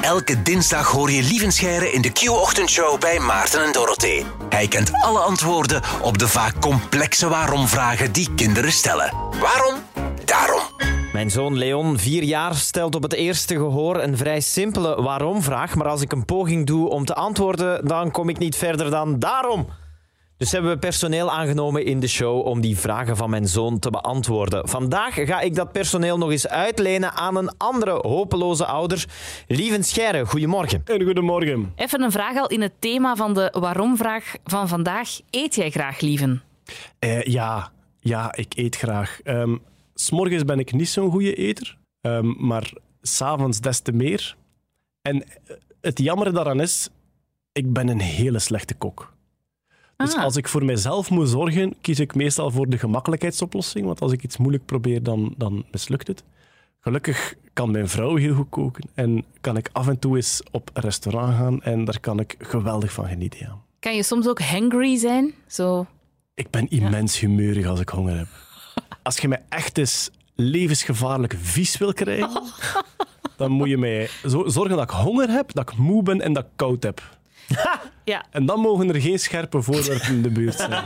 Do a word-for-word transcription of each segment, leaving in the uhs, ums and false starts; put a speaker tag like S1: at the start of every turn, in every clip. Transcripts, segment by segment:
S1: Elke dinsdag hoor je Lieven Scheire in de Q-ochtendshow bij Maarten en Dorothee. Hij kent alle antwoorden op de vaak complexe waarom-vragen die kinderen stellen. Waarom? Daarom.
S2: Mijn zoon Leon, vier jaar, stelt op het eerste gehoor een vrij simpele waarom-vraag. Maar als ik een poging doe om te antwoorden, dan kom ik niet verder dan daarom. Dus hebben we personeel aangenomen in de show om die vragen van mijn zoon te beantwoorden. Vandaag ga ik dat personeel nog eens uitlenen aan een andere hopeloze ouder. Lieven Scheire, goedemorgen.
S3: En goedemorgen.
S4: Even een vraag al in het thema van de waarom-vraag van vandaag. Eet jij graag, Lieven?
S3: Uh, ja, ja, ik eet graag. Um, 's morgens ben ik niet zo'n goede eter, um, maar 's avonds des te meer. En het jammer daaraan is, ik ben een hele slechte kok. Dus
S4: Ah.
S3: als ik voor mezelf moet zorgen, kies ik meestal voor de gemakkelijkheidsoplossing. Want als ik iets moeilijk probeer, dan, dan mislukt het. Gelukkig kan mijn vrouw heel goed koken. En kan ik af en toe eens op een restaurant gaan. En daar kan ik geweldig van genieten. Ja.
S4: Kan je soms ook hangry zijn? Zo...
S3: Ik ben immens humeurig als ik honger heb. Als je mij echt eens levensgevaarlijk vies wil krijgen, dan moet je mij zo- zorgen dat ik honger heb, dat ik moe ben en dat ik koud heb.
S4: Ja.
S3: En dan mogen er geen scherpe voorwerpen in de buurt zijn.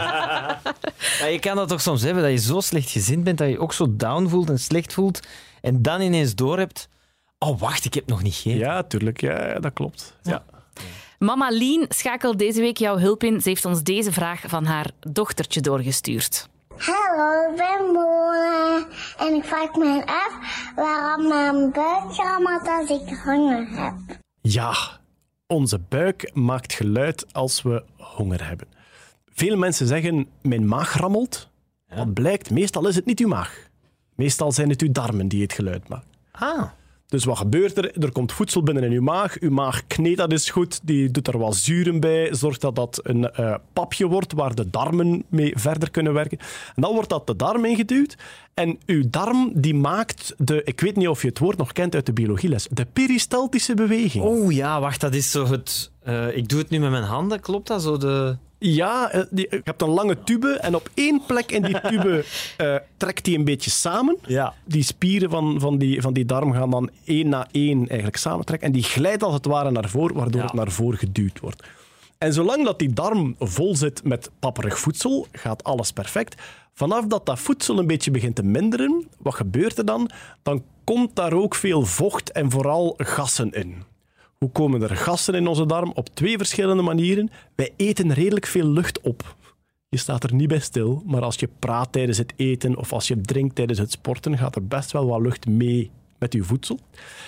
S2: Ja, je kan dat toch soms hebben, dat je zo slecht gezind bent, dat je ook zo down voelt en slecht voelt. En dan ineens doorhebt, oh wacht, ik heb nog niet gegeten.
S3: Ja, tuurlijk. Ja, ja, dat klopt. Ja.
S4: Mama Lien schakelt deze week jouw hulp in. Ze heeft ons deze vraag van haar dochtertje doorgestuurd.
S5: Hallo, ik ben Mona en ik vraag me af waarom mijn buik rammelt als ik honger heb.
S3: Ja, onze buik maakt geluid als we honger hebben. Veel mensen zeggen, mijn maag rammelt. Wat blijkt, meestal is het niet uw maag. Meestal zijn het uw darmen die het geluid maken.
S2: Ah.
S3: Dus wat gebeurt er? Er komt voedsel binnen in uw maag. Uw maag kneedt dat is goed. Die doet er wat zuren bij. Zorgt dat dat een uh, papje wordt waar de darmen mee verder kunnen werken. En dan wordt dat de darm ingeduwd. En uw darm die maakt de... Ik weet niet of je het woord nog kent uit de biologieles. De peristaltische beweging.
S2: Oh ja, wacht, dat is zo het... Uh, ik doe het nu met mijn handen, klopt dat? Zo de...
S3: Ja, uh, die, je hebt een lange tube en op één plek in die tube uh, trekt die een beetje samen.
S2: Ja.
S3: Die spieren van, van, die, van die darm gaan dan één na één eigenlijk samentrekken en die glijdt als het ware naar voren, waardoor
S2: Ja.
S3: het naar voren geduwd wordt. En zolang dat die darm vol zit met papperig voedsel, gaat alles perfect. Vanaf dat dat voedsel een beetje begint te minderen, wat gebeurt er dan? Dan komt daar ook veel vocht en vooral gassen in. Hoe komen er gassen in onze darm? Op twee verschillende manieren. Wij eten redelijk veel lucht op. Je staat er niet bij stil, maar als je praat tijdens het eten of als je drinkt tijdens het sporten, gaat er best wel wat lucht mee met je voedsel.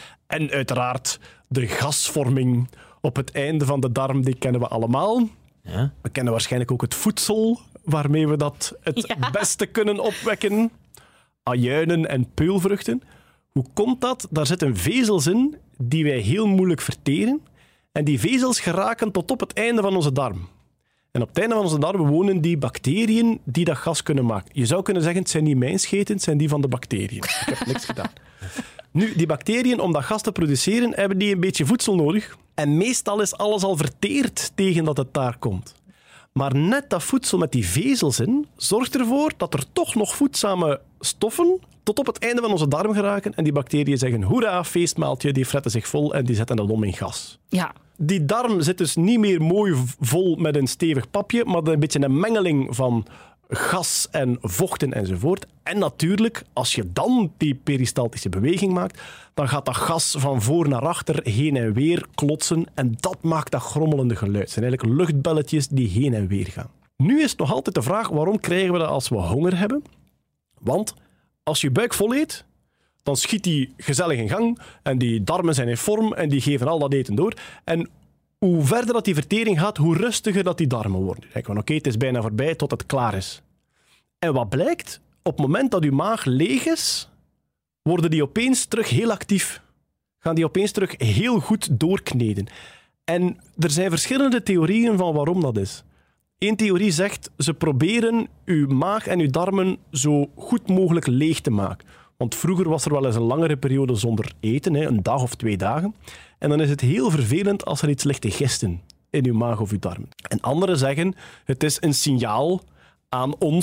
S3: En uiteraard de gasvorming op het einde van de darm, die kennen we allemaal.
S2: Ja.
S3: We kennen waarschijnlijk ook het voedsel waarmee we dat het
S4: Ja.
S3: beste kunnen opwekken. Ajuinen en peulvruchten. Hoe komt dat? Daar zitten vezels in die wij heel moeilijk verteren. En die vezels geraken tot op het einde van onze darm. En op het einde van onze darm wonen die bacteriën die dat gas kunnen maken. Je zou kunnen zeggen, het zijn niet mijn scheten, het zijn die van de bacteriën. Ik heb niks gedaan. Nu, die bacteriën, om dat gas te produceren, hebben die een beetje voedsel nodig. En meestal is alles al verteerd tegen dat het daar komt. Maar net dat voedsel met die vezels in, zorgt ervoor dat er toch nog voedzame stoffen tot op het einde van onze darm geraken. En die bacteriën zeggen, hoera, feestmaaltje, die fretten zich vol en die zetten dat om in gas.
S4: Ja.
S3: Die darm zit dus niet meer mooi vol met een stevig papje, maar een beetje een mengeling van gas en vochten enzovoort. En natuurlijk, als je dan die peristaltische beweging maakt, dan gaat dat gas van voor naar achter heen en weer klotsen en dat maakt dat grommelende geluid. Het zijn eigenlijk luchtbelletjes die heen en weer gaan. Nu is het nog altijd de vraag, waarom krijgen we dat als we honger hebben? Want als je buik vol eet, dan schiet die gezellig in gang en die darmen zijn in vorm en die geven al dat eten door. En hoe verder dat die vertering gaat, hoe rustiger dat die darmen worden. Dan denken we, oké, het is bijna voorbij tot het klaar is. En wat blijkt? Op het moment dat uw maag leeg is, worden die opeens terug heel actief. Gaan die opeens terug heel goed doorkneden. En er zijn verschillende theorieën van waarom dat is. Eén theorie zegt, ze proberen uw maag en uw darmen zo goed mogelijk leeg te maken. Want vroeger was er wel eens een langere periode zonder eten, een dag of twee dagen. En dan is het heel vervelend als er iets ligt te gisten in uw maag of uw darmen. En anderen zeggen, het is een signaal aan ons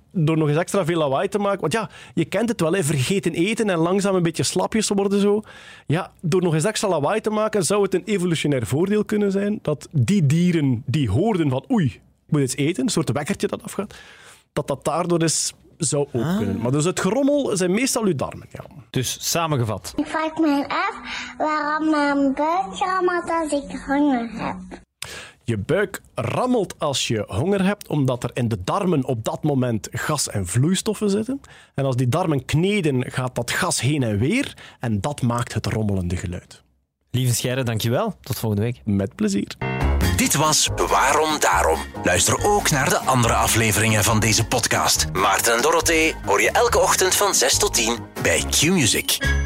S3: door nog eens extra veel lawaai te maken. Want ja, je kent het wel, hè, vergeten eten en langzaam een beetje slapjes worden zo. Ja, door nog eens extra lawaai te maken zou het een evolutionair voordeel kunnen zijn dat die dieren die hoorden van oei, ik moet iets eten, een soort wekkertje dat afgaat, dat dat daardoor is zou ook ah. kunnen. Maar dus het gerommel zijn meestal uw darmen. Ja.
S2: Dus samengevat.
S5: Ik vraag me af waarom mijn buik rammelt als ik honger heb.
S3: Je buik rammelt als je honger hebt, omdat er in de darmen op dat moment gas en vloeistoffen zitten. En als die darmen kneden, gaat dat gas heen en weer. En dat maakt het rommelende geluid.
S2: Lieve Scheire, dankjewel. Tot volgende week.
S3: Met plezier.
S1: Dit was Waarom Daarom. Luister ook naar de andere afleveringen van deze podcast. Maarten en Dorothee hoor je elke ochtend van zes tot tien bij Q-Music.